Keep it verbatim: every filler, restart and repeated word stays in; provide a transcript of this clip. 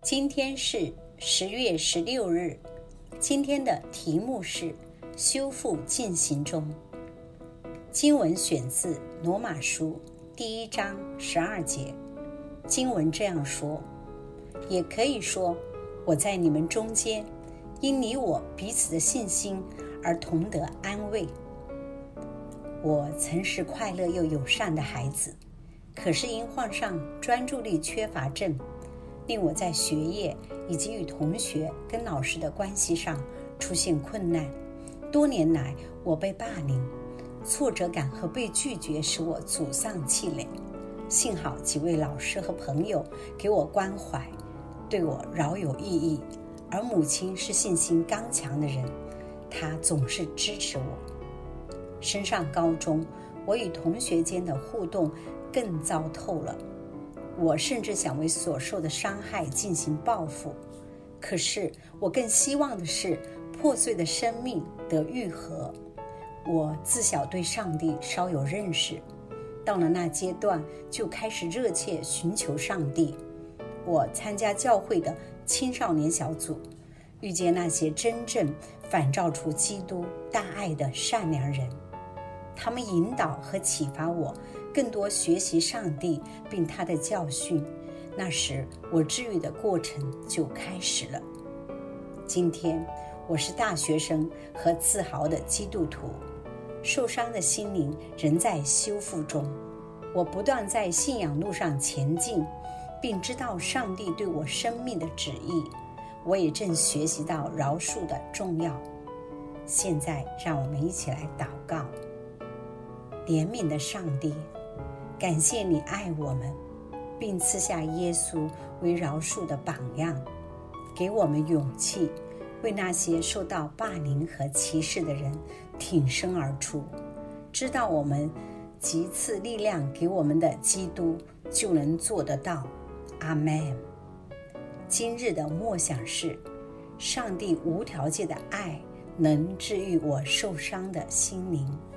今天是十月十六日，今天的题目是修复进行中。经文选自罗马书第一章十二节。经文这样说，也可以说，我在你们中间，因你我彼此的信心而同得安慰。我曾是快乐又友善的孩子，可是因患上专注力缺乏症，令我在学业以及与同学跟老师的关系上出现困难。多年来，我被霸凌，挫折感和被拒绝使我沮丧气馁。幸好几位老师和朋友给我关怀，对我饶有意义，而母亲是信心刚强的人，她总是支持我。升上高中，我与同学间的互动更糟透了，我甚至想为所受的伤害进行报复。可是我更希望的是破碎的生命得愈合。我自小对上帝稍有认识，到了那阶段就开始热切寻求上帝。我参加教会的青少年小组，遇见那些真正反照出基督大爱的善良人，他们引导和启发我更多学习上帝并他的教训。那时我治愈的过程就开始了。今天我是大学生和自豪的基督徒，受伤的心灵仍在修复中。我不断在信仰路上前进，并知道上帝对我生命的旨意。我也正学习到饶恕的重要。现在让我们一起来祷告。怜悯的上帝，感谢你爱我们，并赐下耶稣为饶恕的榜样，给我们勇气，为那些受到霸凌和歧视的人挺身而出。知道我们即赐力量给我们的基督就能做得到。阿们。今日的默想是，上帝无条件的爱能治愈我受伤的心灵。